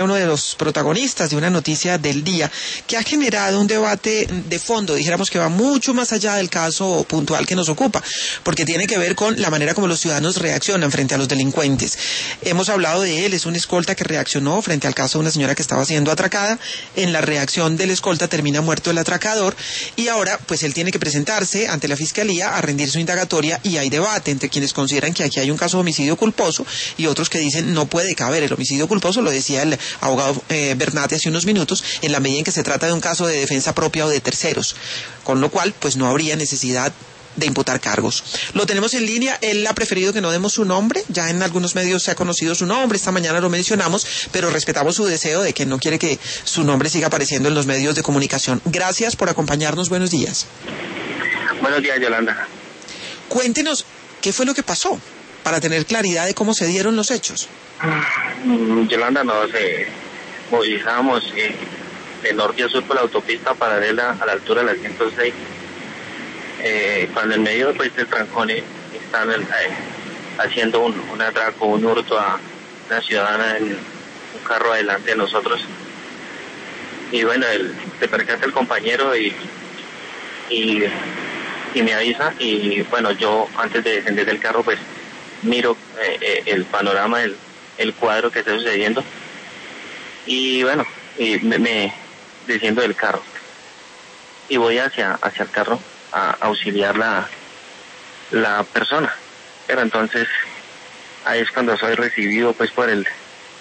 uno de los protagonistas de una noticia del día que ha generado un debate de fondo, dijéramos que va mucho más allá del caso puntual que nos ocupa, porque tiene que ver con la manera como los ciudadanos reaccionan frente a los delincuentes. Hemos hablado de él, es un escolta que reaccionó frente al caso de una señora que estaba siendo atracada. En la reacción del escolta termina muerto el atracador y ahora pues él tiene que presentarse ante la fiscalía a rendir su indagatoria y hay debate entre quienes consideran que aquí hay un caso de homicidio culposo y otros que dicen no puede caber el homicidio culposo, lo decía el abogado Bernate hace unos minutos, en la medida en que se trata de un caso de defensa propia o de terceros, con lo cual pues no habría necesidad de imputar cargos. Lo tenemos en línea, él ha preferido que no demos su nombre, ya en algunos medios se ha conocido su nombre, esta mañana lo mencionamos, pero respetamos su deseo de que no quiere que su nombre siga apareciendo en los medios de comunicación. Gracias por acompañarnos, buenos días. Buenos días, Yolanda. Cuéntenos, ¿qué fue lo que pasó? Para tener claridad de cómo se dieron los hechos. Yolanda, nos movilizamos de norte a sur por la autopista paralela a la altura de la 106. Cuando en medio pues, del trancón están haciendo un atraco, un hurto a una ciudadana en un carro adelante de nosotros. Y bueno, se percata el compañero y me avisa. Y bueno, yo antes de descender del carro pues miro el panorama, el cuadro que está sucediendo. Y bueno, me desciendo del carro y voy hacia el carro a auxiliar la persona, pero entonces ahí es cuando soy recibido pues por el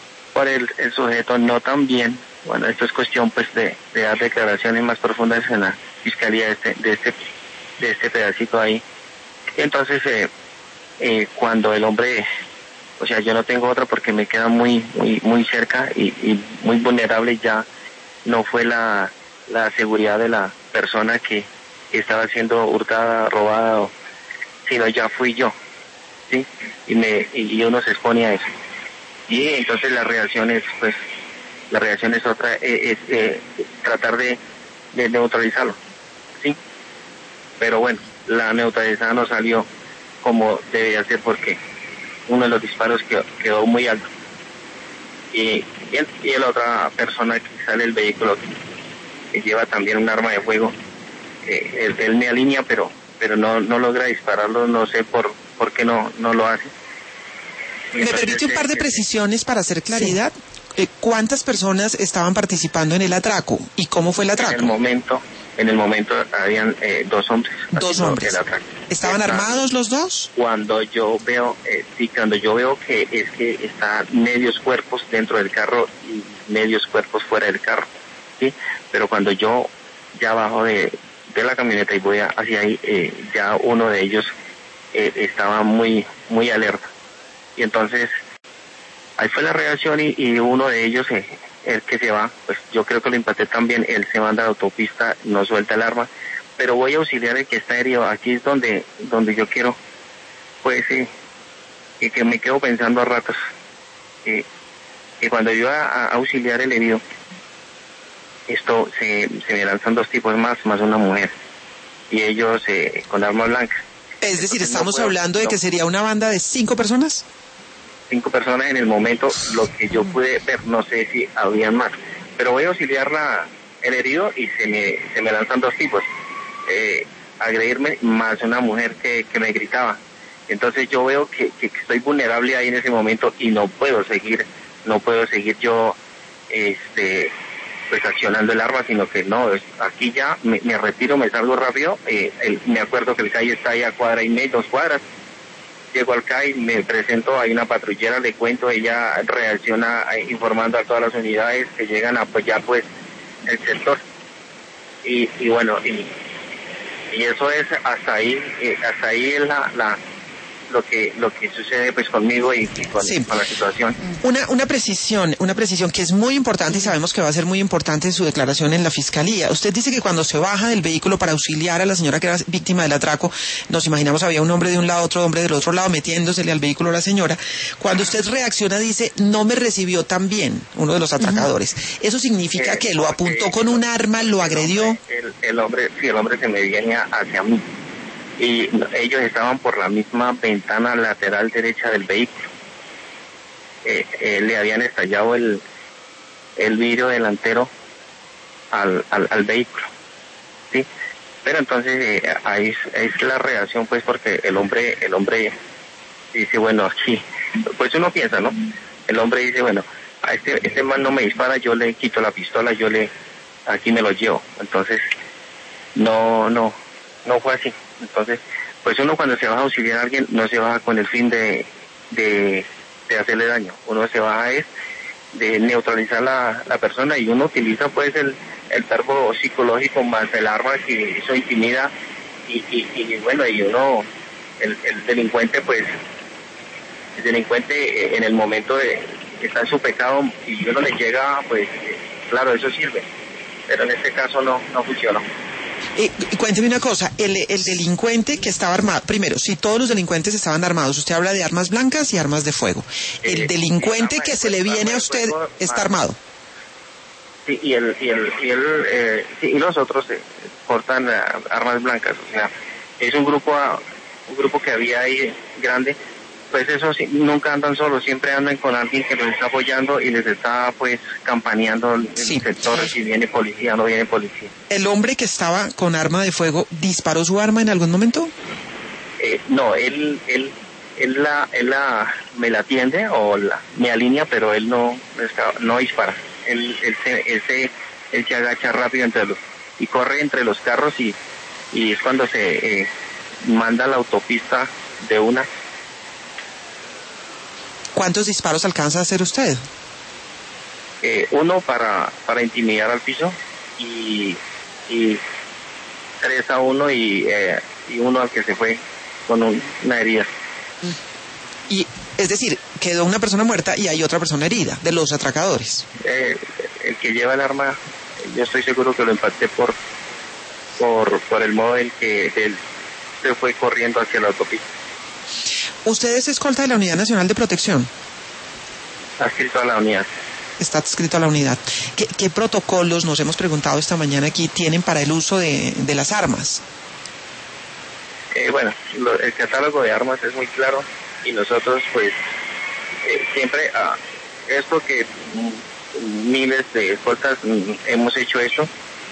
sujeto no tan bien. Bueno, esto es cuestión pues de dar declaraciones más profundas en la fiscalía de este pedacito ahí. Y entonces cuando el hombre, o sea, yo no tengo otra porque me queda muy cerca y muy vulnerable, ya no fue la seguridad de la persona que estaba siendo hurtada, robada, sino ya fui yo, ¿sí? Y uno se expone a eso. Y entonces la reacción es otra, es tratar de neutralizarlo, ¿sí? Pero bueno, la neutralizada no salió como debía ser porque uno de los disparos quedó muy alto. Y la otra persona que sale del vehículo que lleva también un arma de fuego, él me alinea pero no logra dispararlo, no sé por qué no lo hace. ¿Me permite un par de precisiones para hacer claridad? Sí. ¿Cuántas personas estaban participando en el atraco y cómo fue el atraco? En el momento habían dos hombres. Dos hombres. ¿Estaban armados los dos? Cuando yo veo que están medios cuerpos dentro del carro y medios cuerpos fuera del carro, ¿sí? Pero cuando yo ya bajo de la camioneta y voy hacia ahí, ya uno de ellos estaba muy alerta. Y entonces ahí fue la reacción y uno de ellos, el que se va, pues yo creo que lo impacté también, él se manda a la autopista, no suelta el arma, pero voy a auxiliar al que está herido. Aquí es donde yo quiero, pues y que me quedo pensando a ratos, que cuando yo a auxiliar el herido, esto se me lanzan dos tipos más una mujer, y ellos con arma blanca. Es decir, estamos hablando de que sería una banda de 5 personas. 5 personas en el momento, lo que yo pude ver, no sé si había más, pero voy a auxiliar el herido y se me lanzan dos tipos, agredirme más una mujer que me gritaba. Entonces yo veo que estoy vulnerable ahí en ese momento y no puedo seguir yo pues accionando el arma, sino que no, aquí ya me retiro, me salgo rápido. Me acuerdo que el calle está ahí a 2 cuadras. Llego al CAI, me presento, hay una patrullera, le cuento, ella reacciona informando a todas las unidades que llegan a apoyar pues el sector. Y bueno, y eso es hasta ahí es lo que sucede pues conmigo y con la situación. Una precisión que es muy importante y sabemos que va a ser muy importante en su declaración en la fiscalía. Usted dice que cuando se baja del vehículo para auxiliar a la señora que era víctima del atraco, nos imaginamos había un hombre de un lado, otro hombre del otro lado metiéndosele al vehículo a la señora. Cuando usted reacciona dice, no me recibió tan bien uno de los atracadores. ¿Eso significa que lo apuntó con un arma, lo agredió? El hombre se me viene hacia mí. Y ellos estaban por la misma ventana lateral derecha del vehículo. Le habían estallado el vidrio delantero al vehículo, ¿sí? Pero entonces ahí es la reacción, pues, porque el hombre dice, bueno, aquí, pues uno piensa, ¿no? El hombre dice, bueno, a este man no me dispara, yo le quito la pistola, aquí me lo llevo. Entonces, no fue así. Entonces, pues uno cuando se va a auxiliar a alguien, no se va con el fin de hacerle daño. Uno se va es de neutralizar la persona, y uno utiliza pues el verbo psicológico más el arma, que eso intimida, y bueno, y uno, el delincuente, pues, en el momento de que está en su pecado, y uno le llega, pues, claro, eso sirve, pero en este caso no funcionó. Cuénteme una cosa, el delincuente que estaba armado, primero, si todos los delincuentes estaban armados, usted habla de armas blancas y armas de fuego. El delincuente que se le viene a usted está armado. Sí, y los otros portan armas blancas. O sea, es un grupo que había ahí grande. Pues eso sí, nunca andan solos, siempre andan con alguien que los está apoyando y les está pues campaneando el sector, si viene policía o no viene policía. ¿El hombre que estaba con arma de fuego disparó su arma en algún momento? No, él me la atiende o me alinea, pero él no dispara. Él se agacha rápido y corre entre los carros, y es cuando se manda a la autopista de una. ¿Cuántos disparos alcanza a hacer usted? Uno para intimidar al piso, y 3 a uno, y uno al que se fue con una herida. Y es decir, quedó una persona muerta y hay otra persona herida, de los atracadores. El que lleva el arma, yo estoy seguro que lo impacté por el modo en que él se fue corriendo hacia la autopista. ¿Usted es escolta de la Unidad Nacional de Protección? Está adscrito a la unidad. Está adscrito a la unidad. ¿Qué protocolos, nos hemos preguntado esta mañana aquí, tienen para el uso de las armas? Bueno, el catálogo de armas es muy claro, y nosotros pues siempre esto que miles de escoltas hemos hecho esto,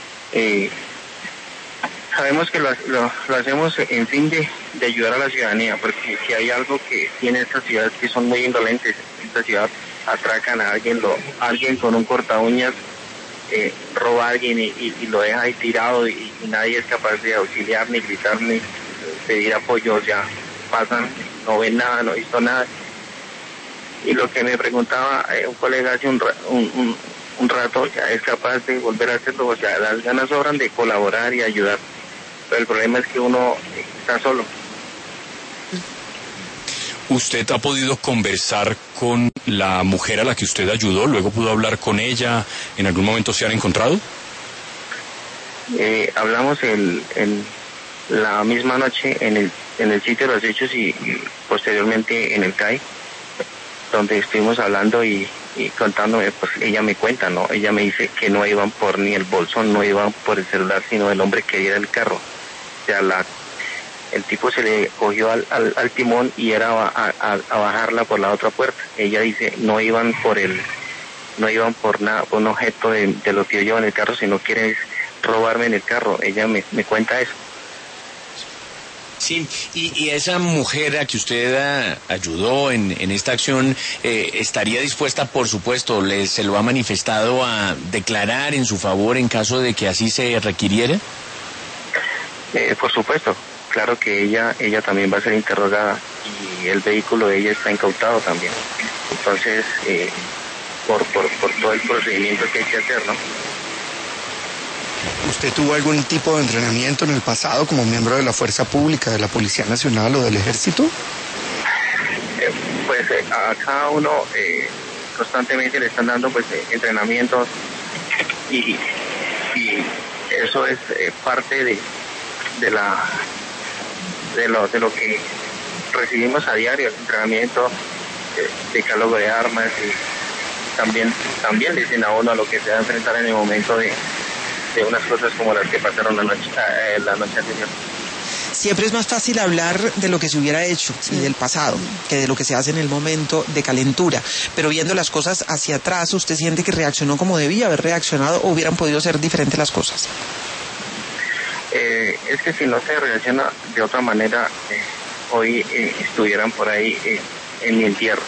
sabemos que lo hacemos en fin de ayudar a la ciudadanía, porque si hay algo que tiene esta ciudad, que son muy indolentes. Esta ciudad atracan a alguien con un corta uñas, roba a alguien y lo deja ahí tirado, y nadie es capaz de auxiliar, ni gritar, ni pedir apoyo. Ya pasan, no ven nada, no he visto nada. Y lo que me preguntaba un colega hace un rato, ya es capaz de volver a hacerlo. O sea, las ganas sobran de colaborar y ayudar, pero el problema es que uno está solo. ¿Usted ha podido conversar con la mujer a la que usted ayudó? ¿Luego pudo hablar con ella? ¿En algún momento se han encontrado? Hablamos la misma noche en el sitio de los hechos, y posteriormente en el CAI, donde estuvimos hablando y contándome. Pues ella me cuenta, ¿no? Ella me dice que no iban por ni el bolsón, no iban por el celular, sino el hombre que diera el carro. O sea, el tipo se le cogió al timón y era a bajarla por la otra puerta. Ella dice, no iban por nada, por un objeto de lo que yo llevo en el carro, sino quieren robarme en el carro. Ella me cuenta eso. Sí, y esa mujer a que usted ayudó en esta acción, ¿estaría dispuesta, por supuesto, se lo ha manifestado, a declarar en su favor en caso de que así se requiriera? Por supuesto, claro que ella también va a ser interrogada, y el vehículo de ella está incautado también. Entonces, por todo el procedimiento que hay que hacer, ¿no? ¿Usted tuvo algún tipo de entrenamiento en el pasado como miembro de la Fuerza Pública, de la Policía Nacional o del Ejército? Pues a cada uno constantemente le están dando pues entrenamientos, y eso es parte de lo que recibimos a diario, el entrenamiento de catálogo de armas, y también le dicen a uno a lo que se va a enfrentar en el momento de unas cosas como las que pasaron la noche anterior. Siempre es más fácil hablar de lo que se hubiera hecho y del pasado que de lo que se hace en el momento de calentura. Pero viendo las cosas hacia atrás, ¿usted siente que reaccionó como debía haber reaccionado o hubieran podido ser diferentes las cosas? Es que si no se reacciona de otra manera, hoy estuvieran por ahí en mi entierro.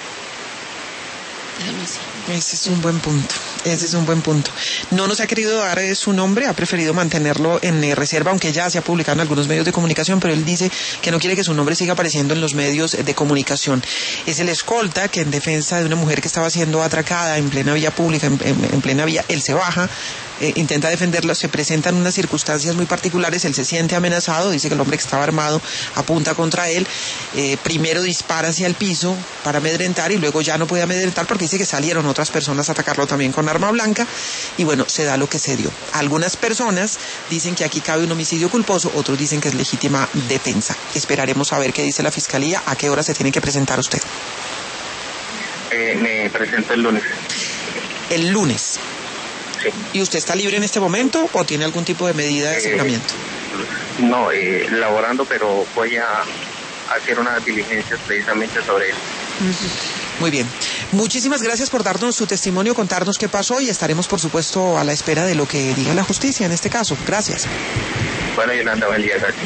Ese es un buen punto. Ese es un buen punto. No nos ha querido dar su nombre, ha preferido mantenerlo en reserva, aunque ya se ha publicado en algunos medios de comunicación, pero él dice que no quiere que su nombre siga apareciendo en los medios de comunicación. Es el escolta que, en defensa de una mujer que estaba siendo atracada en plena vía pública, en plena vía, él se baja, intenta defenderla, se presentan unas circunstancias muy particulares, él se siente amenazado, dice que el hombre que estaba armado apunta contra él, primero dispara hacia el piso para amedrentar y luego ya no puede amedrentar porque dice que salieron otras personas a atacarlo también con arma blanca y bueno, se da lo que se dio. Algunas personas dicen que aquí cabe un homicidio culposo, otros dicen que es legítima defensa. Esperaremos a ver qué dice la Fiscalía, a qué hora se tiene que presentar usted. Me presento el lunes. El lunes. Sí. ¿Y usted está libre en este momento o tiene algún tipo de medida de aseguramiento? No, laborando, pero voy a hacer unas diligencias precisamente sobre él. Muy bien. Muchísimas gracias por darnos su testimonio, contarnos qué pasó y estaremos, por supuesto, a la espera de lo que diga la justicia en este caso. Gracias. Bueno, Yolanda, buen día, gracias.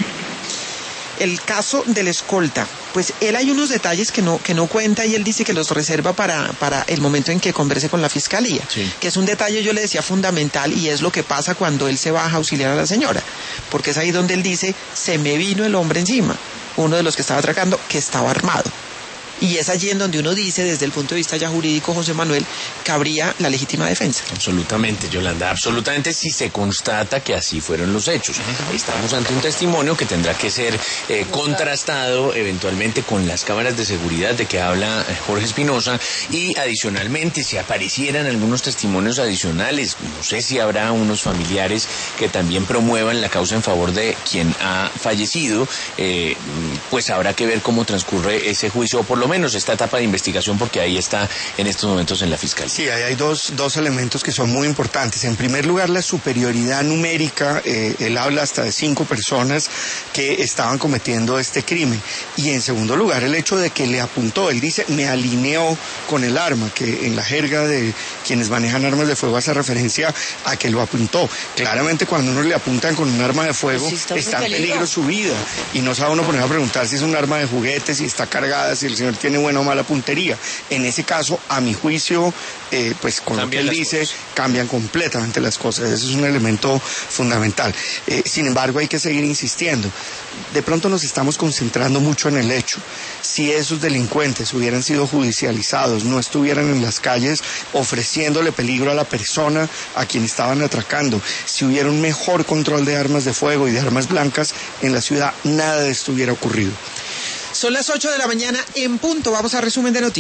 El caso del escolta, pues él hay unos detalles que no cuenta y él dice que los reserva para el momento en que converse con la Fiscalía, sí. Que es un detalle, yo le decía, fundamental y es lo que pasa cuando él se baja a auxiliar a la señora, porque es ahí donde él dice, se me vino el hombre encima, uno de los que estaba atracando, que estaba armado. Y es allí en donde uno dice, desde el punto de vista ya jurídico, José Manuel, cabría la legítima defensa. Absolutamente, Yolanda, absolutamente, si se constata que así fueron los hechos. Estamos ante un testimonio que tendrá que ser contrastado eventualmente con las cámaras de seguridad de que habla Jorge Espinosa y adicionalmente si aparecieran algunos testimonios adicionales, no sé si habrá unos familiares que también promuevan la causa en favor de quien ha fallecido, pues habrá que ver cómo transcurre ese juicio, o por lo menos esta etapa de investigación, porque ahí está en estos momentos en la Fiscalía. Sí, ahí hay dos elementos que son muy importantes. En primer lugar, la superioridad numérica. Él habla hasta de 5 personas que estaban cometiendo este crimen. Y en segundo lugar, el hecho de que le apuntó. Él dice, me alineó con el arma, que en la jerga de quienes manejan armas de fuego hace referencia a que lo apuntó. Claramente, cuando uno le apuntan con un arma de fuego, está en peligro su vida. Y no sabe uno poner a preguntar si es un arma de juguete, si está cargada, si el señor tiene buena o mala puntería. En ese caso, a mi juicio, pues con lo que él dice, cambian completamente las cosas. Eso es un elemento fundamental. Sin embargo, hay que seguir insistiendo. De pronto nos estamos concentrando mucho en el hecho. Si esos delincuentes hubieran sido judicializados, no estuvieran en las calles ofreciéndole peligro a la persona a quien estaban atracando, si hubiera un mejor control de armas de fuego y de armas blancas en la ciudad, nada de esto hubiera ocurrido. Son las 8 de la mañana en punto. Vamos a resumen de noticias.